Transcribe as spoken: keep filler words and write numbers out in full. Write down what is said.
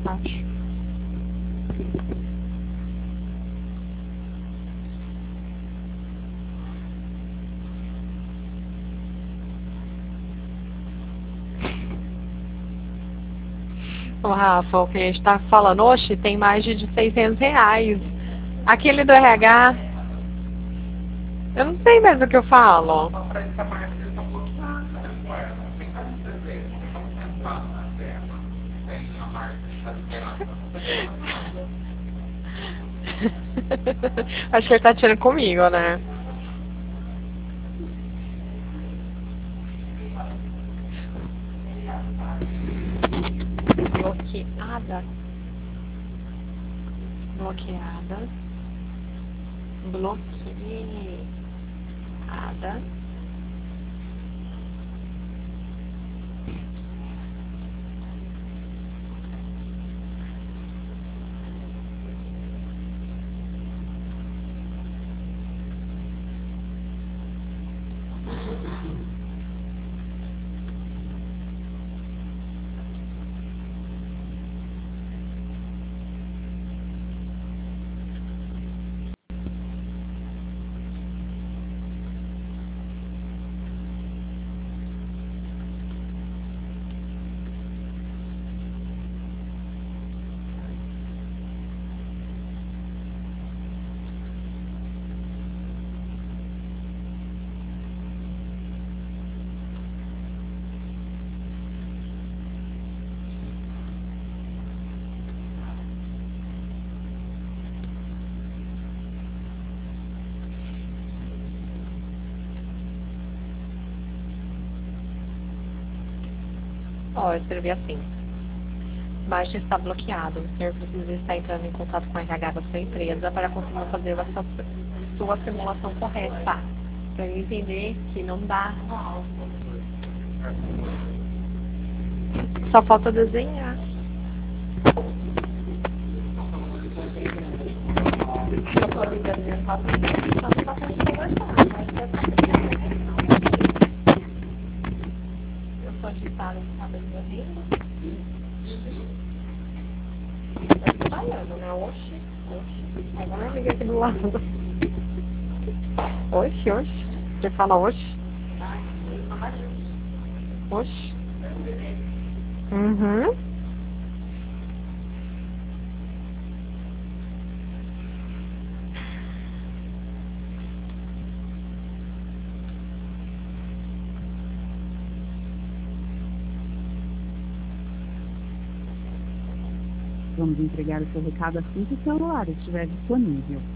Acho. O Rafa, o cliente está falando, oxe, tem mais de seiscentos reais. Aquele do R H, eu não sei mesmo o que eu falo. Acho que ele tá tirando comigo, né? Bloqueada. Bloqueada. Bloqueada. Ó, eu escrevi assim. Baixa está bloqueado. O senhor precisa estar entrando em contato com a R H da sua empresa para conseguir fazer a sua, sua simulação correta. Para ele entender que não dá. Só falta desenhar. Eu tô ligando meu papo, só não tá conseguindo conversar, mas eu sou agitada no cabelo da língua. Tá trabalhando, né? Oxi, oxi. Agora eu liguei aqui do lado. Oxi, oxi. Você fala oxi? Oxi. Uhum. Vamos entregar o seu recado assim que o celular estiver disponível.